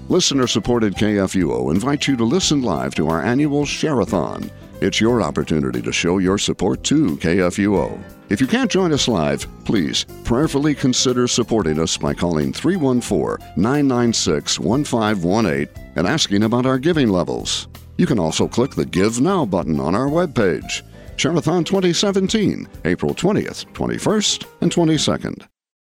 Listener-supported KFUO invites you to listen live to our annual Share-a-thon. It's your opportunity to show your support to KFUO. If you can't join us live, please prayerfully consider supporting us by calling 314-996-1518 and asking about our giving levels. You can also click the Give Now button on our webpage. Share-a-thon 2017, April 20th, 21st, and 22nd.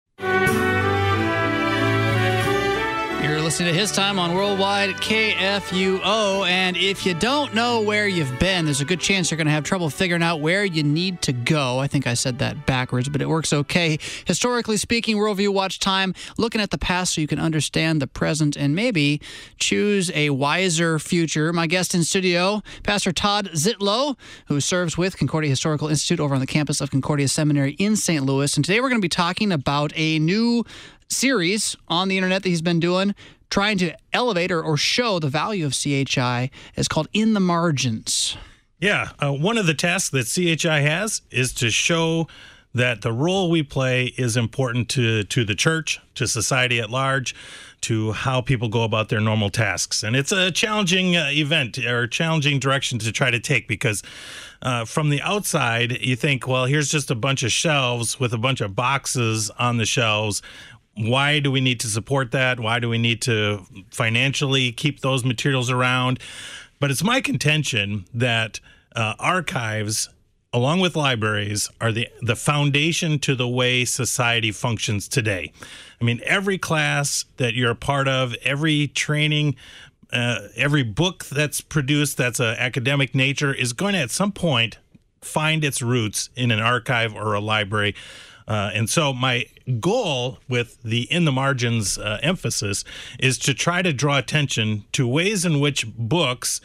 You're listening to His Time on Worldwide KFUO, and if you don't know where you've been, there's a good chance you're going to have trouble figuring out where you need to go. I think I said that backwards, but it works okay. Historically speaking, Worldview Watch Time, looking at the past so you can understand the present and maybe choose a wiser future. My guest in studio, Pastor Todd Zitlow, who serves with Concordia Historical Institute over on the campus of Concordia Seminary in St. Louis. And today we're going to be talking about a new series on the internet that he's been doing, trying to elevate or show the value of CHI. Is called In the Margins. Yeah, one of the tasks that CHI has is to show that the role we play is important to the church, to society at large, to how people go about their normal tasks. And it's a challenging event or challenging direction to try to take because from the outside, you think, well, here's just a bunch of shelves with a bunch of boxes on the shelves. Why do we need to support that? Why do we need to financially keep those materials around? But it's my contention that archives, along with libraries, are the foundation to the way society functions today. I mean, every class that you're a part of, every training, every book that's produced that's an academic nature is going to, at some point, find its roots in an archive or a library. And so my goal with the In the Margins emphasis is to try to draw attention to ways in which books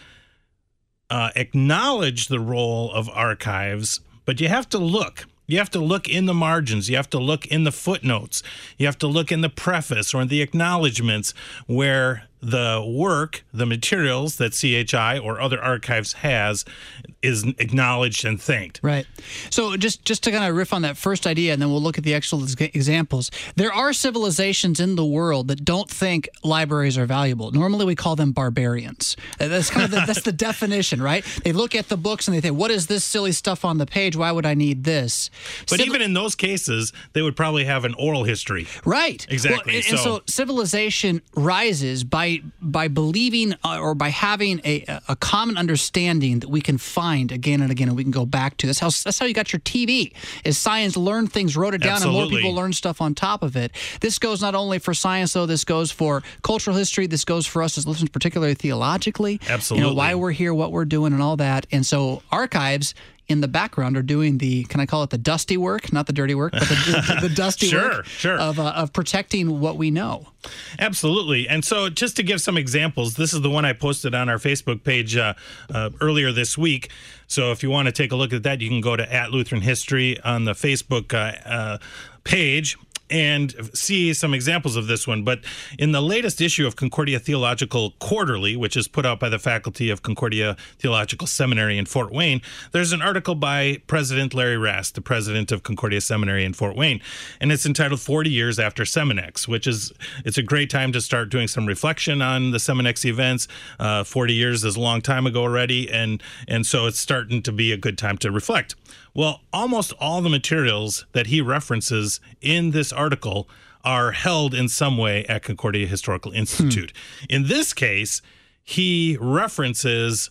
acknowledge the role of archives, but you have to look. You have to look in the margins. You have to look in the footnotes. You have to look in the preface or in the acknowledgments where the work, the materials that CHI or other archives has is acknowledged and thanked. Right. So just to kind of riff on that first idea, and then we'll look at the actual examples. There are civilizations in the world that don't think libraries are valuable. Normally we call them barbarians. That's kind of that's the definition, right? They look at the books and they think, what is this silly stuff on the page? Why would I need this? But even in those cases, they would probably have an oral history. Right. Exactly. Well, and so civilization rises by believing or by having a common understanding that we can find again and again and we can go back to. That's how you got your TV. Is science learned things, wrote it down, Absolutely. And more people learn stuff on top of it. This goes not only for science, though. This goes for cultural history. This goes for us as listeners, particularly theologically. Absolutely. Why we're here, what we're doing, and all that. And so archives in the background are doing the, can I call it the dusty work? Not the dirty work, but the dusty work of protecting what we know. Absolutely. And so just to give some examples, this is the one I posted on our Facebook page earlier this week. So if you want to take a look at that, you can go to @Lutheran History on the Facebook page and see some examples of this one. But in the latest issue of Concordia Theological Quarterly, which is put out by the faculty of Concordia Theological Seminary in Fort Wayne, there's an article by President Larry Rast, the president of Concordia Seminary in Fort Wayne, and it's entitled 40 Years After Seminex, it's a great time to start doing some reflection on the Seminex events. 40 years is a long time ago already, and so it's starting to be a good time to reflect. Well, almost all the materials that he references in this article are held in some way at Concordia Historical Institute. In this case, he references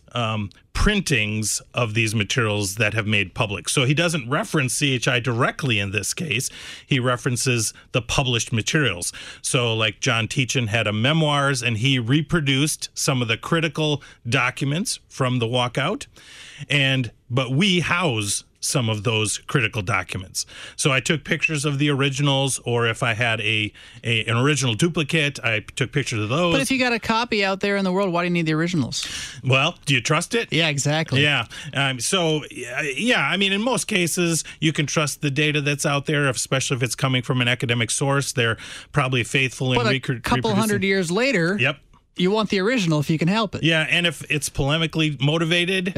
printings of these materials that have made public. So he doesn't reference CHI directly in this case. He references the published materials. So like John Teachin had a memoirs, and he reproduced some of the critical documents from the walkout. But we house some of those critical documents. So I took pictures of the originals, or if I had an original duplicate, I took pictures of those. But if you got a copy out there in the world, why do you need the originals? Well, do you trust it? Yeah, exactly. Yeah. I mean, in most cases, you can trust the data that's out there, especially if it's coming from an academic source. They're probably faithful in reproducing. But a couple hundred years later, yep, You want the original if you can help it. Yeah, and if it's polemically motivated,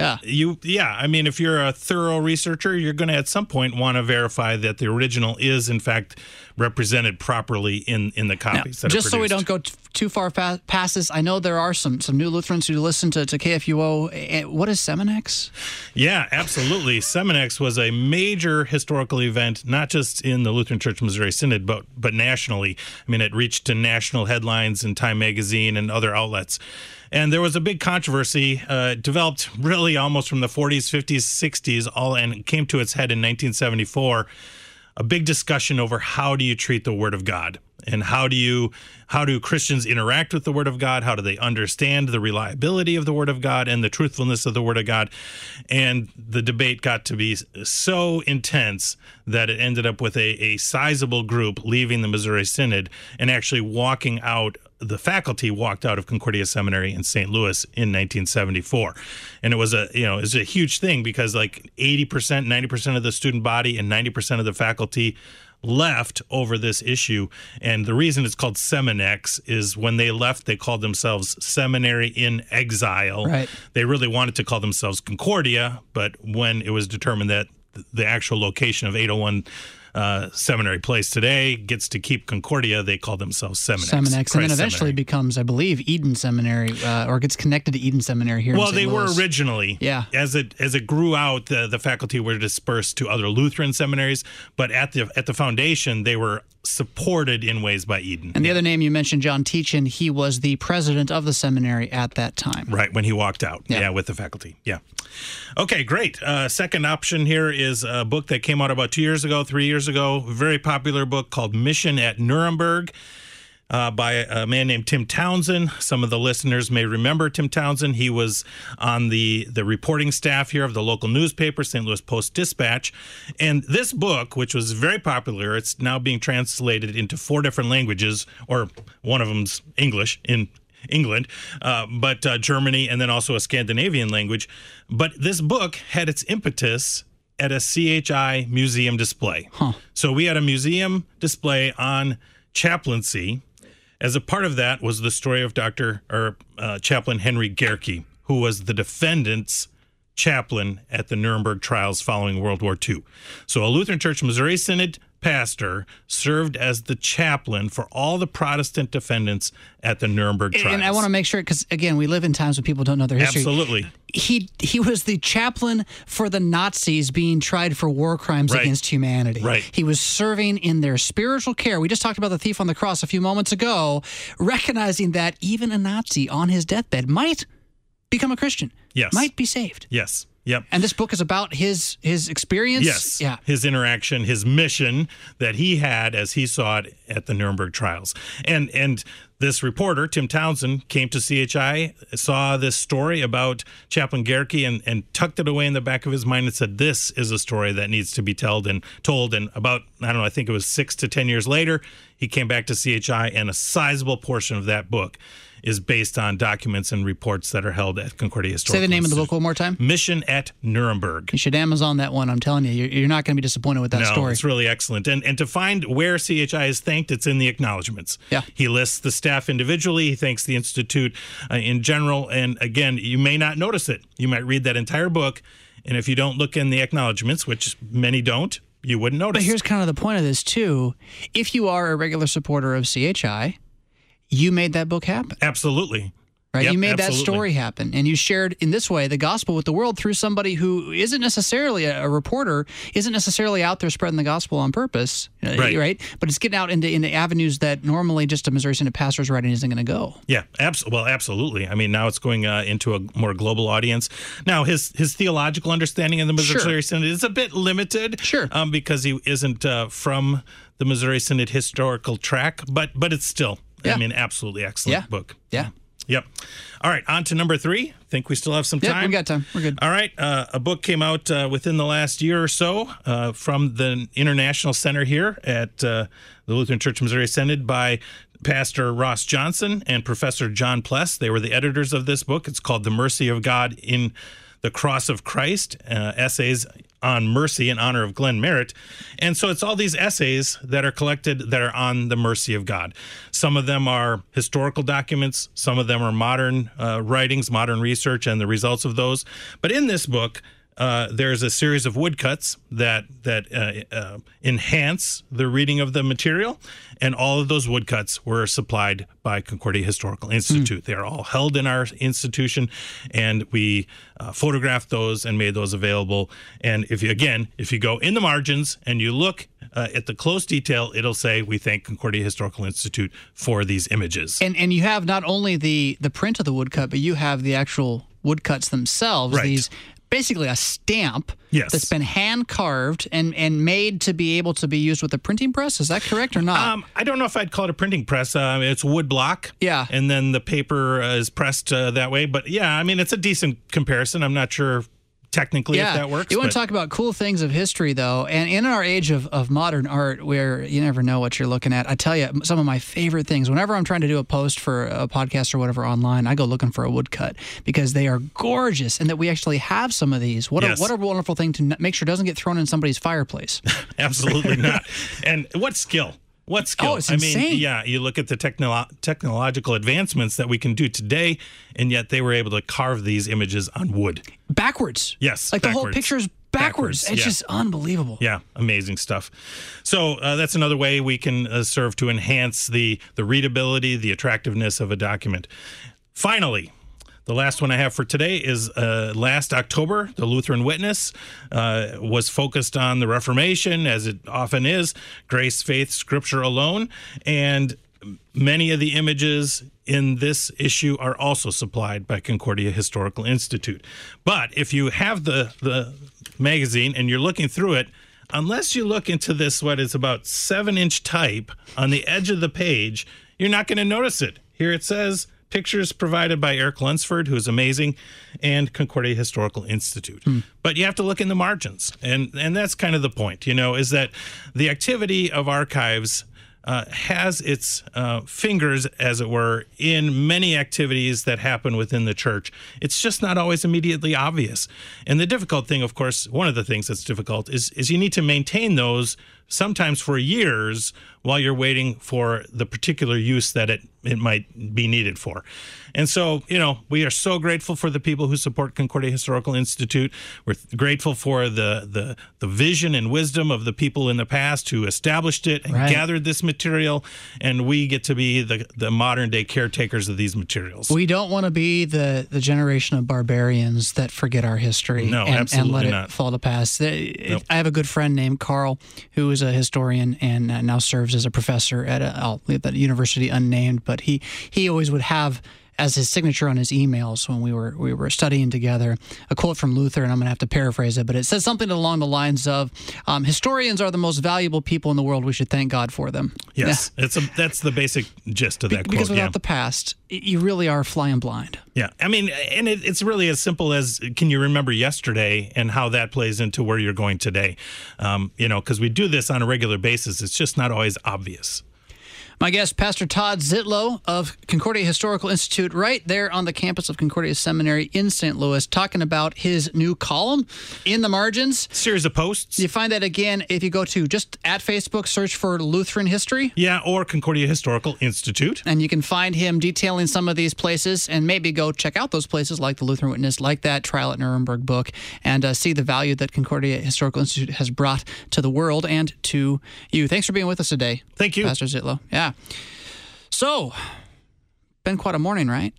I mean, if you're a thorough researcher, you're going to at some point want to verify that the original is, in fact, represented properly in the copies that are just produced. so we don't go too far past this, I know there are some new Lutherans who listen to KFUO. What is Seminex? Yeah, absolutely. Seminex was a major historical event, not just in the Lutheran Church Missouri Synod, but nationally. I mean, it reached to national headlines in Time Magazine and other outlets. And there was a big controversy, developed really almost from the 40s, 50s, 60s, and came to its head in 1974. A big discussion over how do you treat the Word of God, and how do Christians interact with the Word of God? How do they understand the reliability of the Word of God and the truthfulness of the Word of God? And the debate got to be so intense that it ended up with a sizable group leaving the Missouri Synod and actually walking out. The faculty walked out of Concordia Seminary in St. Louis in 1974. And it was a huge thing because like 80%, 90% of the student body and 90% of the faculty left over this issue. And the reason it's called Seminex is when they left, they called themselves Seminary in Exile. Right. They really wanted to call themselves Concordia, but when it was determined that the actual location of 801 Seminary Place today gets to keep Concordia, they call themselves Seminex. And then eventually becomes, I believe, Eden Seminary, or gets connected to Eden Seminary here in St. Louis. Well, they were originally. Yeah. As it grew out, the faculty were dispersed to other Lutheran seminaries, but at the foundation, they were supported in ways by Eden. And the other name you mentioned, John Teachin, he was the president of the seminary at that time. Right, when he walked out. Yeah, with the faculty. Yeah. Okay, great. Second option here is a book that came out about 3 years ago, very popular book called Mission at Nuremberg. By a man named Tim Townsend. Some of the listeners may remember Tim Townsend. He was on the reporting staff here of the local newspaper, St. Louis Post-Dispatch. And this book, which was very popular, it's now being translated into 4 different languages, or one of them's English in England, but Germany, and then also a Scandinavian language. But this book had its impetus at a CHI museum display. So we had a museum display on chaplaincy. As a part of that was the story of Chaplain Henry Gehrke, who was the defendant's chaplain at the Nuremberg trials following World War II. So a Lutheran Church Missouri Synod pastor served as the chaplain for all the Protestant defendants at the Nuremberg trials. And I want to make sure, because again, we live in times when people don't know their history. Absolutely. He was the chaplain for the Nazis being tried for war crimes against humanity. Right. He was serving in their spiritual care. We just talked about the thief on the cross a few moments ago, recognizing that even a Nazi on his deathbed might become a Christian. Yes. Might be saved. Yes. Yep. And this book is about his experience? Yes. Yeah. His interaction, his mission that he had as he saw it at the Nuremberg trials. And this reporter, Tim Townsend, came to CHI, saw this story about Chaplain Gehrke and tucked it away in the back of his mind and said, this is a story that needs to be told. And about, I think it was 6 to 10 years later, he came back to CHI, and a sizable portion of that book is based on documents and reports that are held at Concordia Historical Say the name Institute. of the book one more time. Mission at Nuremberg. You should Amazon that one. I'm telling you, you're not going to be disappointed with that story. It's really excellent. And to find where CHI is thanked, it's in the acknowledgments. Yeah. He lists the staff individually. He thanks the Institute in general. And again, you may not notice it. You might read that entire book, and if you don't look in the acknowledgments, which many don't, you wouldn't notice. But here's kind of the point of this, too. If you are a regular supporter of CHI, you made that book happen. Absolutely. Right? Yep, you made absolutely. that story happen, and you shared in this way the gospel with the world through somebody who isn't necessarily a reporter, isn't necessarily out there spreading the gospel on purpose, right? But it's getting out into avenues that normally just a Missouri Synod pastor's writing isn't going to go. Yeah, absolutely. I mean, now it's going into a more global audience. Now, his theological understanding of the Missouri Synod is a bit limited, because he isn't from the Missouri Synod historical track, but it's still, I mean, absolutely excellent book. Yeah. Yep. All right, on to number 3. Think we still have some time? Yeah, we got time. We're good. All right, a book came out within the last year or so from the International Center here at the Lutheran Church Missouri Synod by Pastor Ross Johnson and Professor John Pless. They were the editors of this book. It's called The Mercy of God in the Cross of Christ, Essays on mercy in honor of Glenn Merritt. And so it's all these essays that are collected that are on the mercy of God. Some of them are historical documents. Some of them are modern writings, modern research, and the results of those. But in this book, there's a series of woodcuts that enhance the reading of the material, and all of those woodcuts were supplied by Concordia Historical Institute. They are all held in our institution, and we photographed those and made those available. And if you go in the margins and you look at the close detail, it'll say, we thank Concordia Historical Institute for these images. And you have not only the print of the woodcut, but you have the actual woodcuts themselves. Right. These basically a stamp that's been hand carved and made to be able to be used with a printing press. Is that correct or not? I don't know if I'd call it a printing press. It's wood block. Yeah. And then the paper is pressed that way. But yeah, I mean, it's a decent comparison. I'm not sure technically if that works. You want to talk about cool things of history, though, and in our age of modern art where you never know what you're looking at, I tell you, some of my favorite things, whenever I'm trying to do a post for a podcast or whatever online, I go looking for a woodcut because they are gorgeous, and that we actually have some of these. What a wonderful thing to make sure it doesn't get thrown in somebody's fireplace. Absolutely not. And what skill? What skill? Oh, it's insane. You look at the technological advancements that we can do today, and yet they were able to carve these images on wood. Backwards. Yes, Like backwards. the whole picture's backwards. It's just unbelievable. Yeah, amazing stuff. So that's another way we can serve to enhance the readability, the attractiveness of a document. Finally, the last one I have for today is last October, the Lutheran Witness was focused on the Reformation, as it often is, grace, faith, Scripture alone. And many of the images in this issue are also supplied by Concordia Historical Institute. But if you have the magazine and you're looking through it, unless you look into this, what is about 7-inch type on the edge of the page, you're not going to notice it. Here it says, pictures provided by Eric Lunsford, who's amazing, and Concordia Historical Institute. But you have to look in the margins. And that's kind of the point, is that the activity of archives has its fingers, as it were, in many activities that happen within the church. It's just not always immediately obvious. And the difficult thing, of course, one of the things that's difficult is you need to maintain those sometimes for years while you're waiting for the particular use that it might be needed for. And so, we are so grateful for the people who support Concordia Historical Institute. We're grateful for the vision and wisdom of the people in the past who established it and gathered this material, and we get to be the modern-day caretakers of these materials. We don't want to be the generation of barbarians that forget our history and let it fall to pass. I have a good friend named Carl who is a historian and now serves as a professor at the university unnamed, but he always would have as his signature on his emails when we were studying together a quote from Luther, and I'm going to have to paraphrase it, but it says something along the lines of, historians are the most valuable people in the world. We should thank God for them. Yes, that's the basic gist of that quote. Because without the past, you really are flying blind. Yeah, I mean, and it's really as simple as, can you remember yesterday and how that plays into where you're going today? Because we do this on a regular basis. It's just not always obvious. My guest, Pastor Todd Zitlow of Concordia Historical Institute, right there on the campus of Concordia Seminary in St. Louis, talking about his new column in the margins. Series of posts. You find that again if you go to just at Facebook, search for Lutheran History. Yeah, or Concordia Historical Institute. And you can find him detailing some of these places and maybe go check out those places like the Lutheran Witness, like that Trial at Nuremberg book, and see the value that Concordia Historical Institute has brought to the world and to you. Thanks for being with us today. Thank you. Pastor Zitlow. Yeah. So, been quite a morning, right?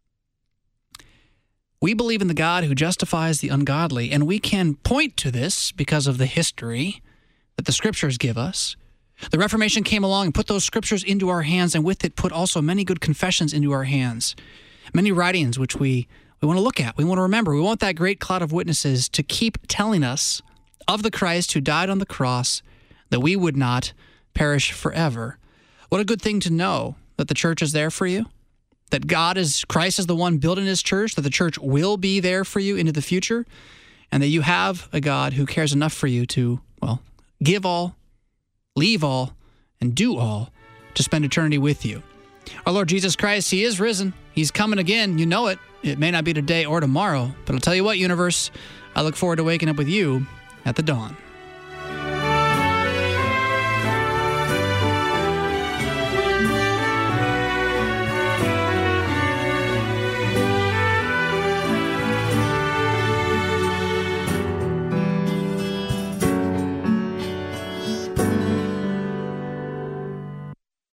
We believe in the God who justifies the ungodly, and we can point to this because of the history that the Scriptures give us. The Reformation came along and put those Scriptures into our hands, and with it put also many good confessions into our hands, many writings which we want to look at, we want to remember. We want that great cloud of witnesses to keep telling us of the Christ who died on the cross, that we would not perish forever. What a good thing to know that the church is there for you, that Christ is the one building his church, that the church will be there for you into the future, and that you have a God who cares enough for you to, give all, leave all, and do all to spend eternity with you. Our Lord Jesus Christ, he is risen. He's coming again. You know it. It may not be today or tomorrow, but I'll tell you what, universe, I look forward to waking up with you at the dawn.